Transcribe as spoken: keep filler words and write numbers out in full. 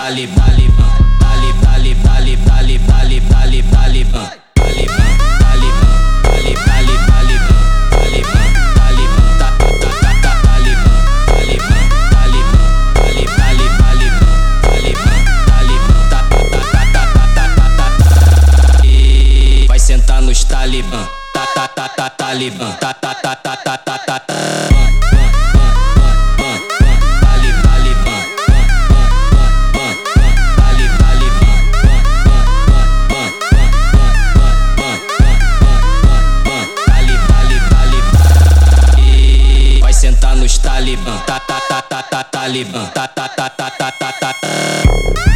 Talibã, Talibã, Talibã, Talibã, Talibã, Talibã, Talibã, Talibã, Talibã, Talibã, Talibã, Talibã, ta ta ta ta Talibã, Talibã, Talibã, Talibã, Talibã, Talibã, Talibã, ta ta ta ta ta ta. Vai sentar nos Talibã, ta ta ta ta Talibã, ta ta ta ta ta ta ta. Talibã, ta ta ta ta ta Talibã, ta ta ta ta ta ta ta.